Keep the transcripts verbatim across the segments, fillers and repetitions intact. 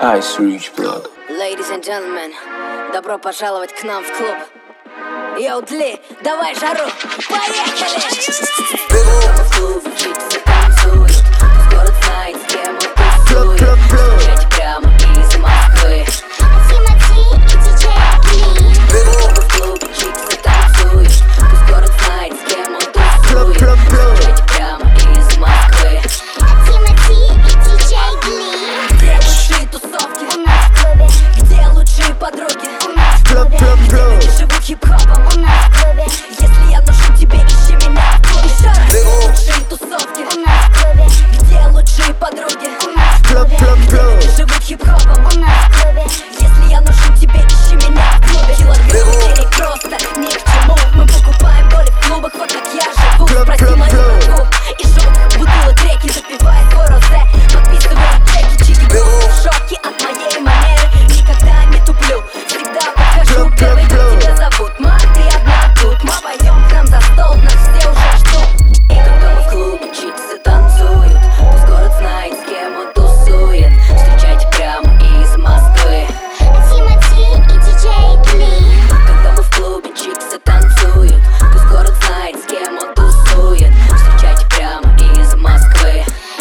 Ice Rich Blood. Ladies and gentlemen, добро пожаловать к нам в клуб. Йоу, Дли, давай жару, поехали! В клубе чиксы танцуют, город знает, с кем он тусует. Встречайте прямо из Москвы. В клубе чиксы танцуют, город знает, с кем он тусует. Встречайте прямо из Москвы. Лучшие тусовки у нас в клубе, где лучшие подруги у нас в клубе, где живут хип-хопом у нас в клубе. Если я нужен тебе, ищи меня в клубе. Еще раз. Лучшие тусовки у нас в клубе, где лучшие подруги у нас в клубе, где живут хип-хопом у нас в клубе. Если я нужен тебе, ищи меня в клубе. Килограмм денег просто ни к чему. Мы покупаем доли в клубах, вот как я живу. Спроси мою братву и желтых бутылок реки, запивает свой розе, подписывает чеки. Чики в шоке от моей манеры, никогда не туплю, всегда подхожу первый. Как тебя зовут? Ма, ты одна тут. Ма, пойдем к нам за стол, нас все уже ждут. И когда мы в клубе чиксы танцуют, пусть город знает, с кем он тусует. Встречайте прямо из Москвы. Когда мы в клубе чиксы танцуют, пусть город знает, с кем он тусует. Встречайте прямо из Москвы.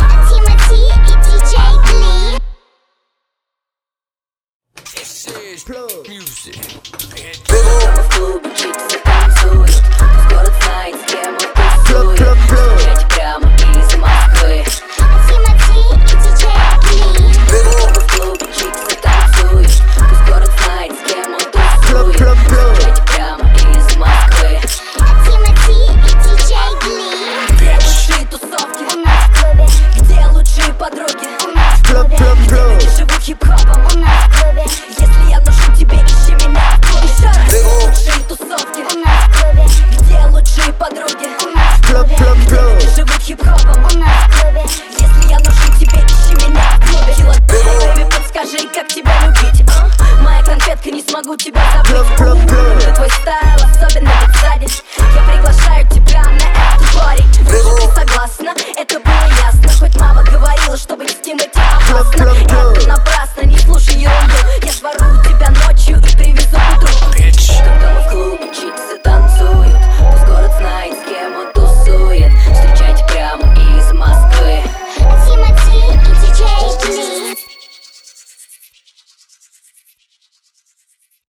Music. Когда мы в клубе чиксы танцуют, пусть город знает, с кем он тусует. Встречайте прямо из Москвы. Когда мы в клубе чиксы танцуют, пусть город знает, с кем он тусует. Встречайте прямо из Москвы. Лучшие тусовки у нас в клубе, где лучшие подруги у нас в клубе, где живут хип-хопом у нас в клубе. Если я нужен тебе, ищи меня в клубе. Еще раз. Лучшие тусовки у нас в клубе, где лучшие подруги у нас в клубе, где живут хип-хопом у нас в клубе. Если я нужен тебе, ищи меня в клубе. Килограмм, бэйби, подскажи, как тебя любить, а? Моя конфетка, не смогу тебя забыть. Люблю твой стайл.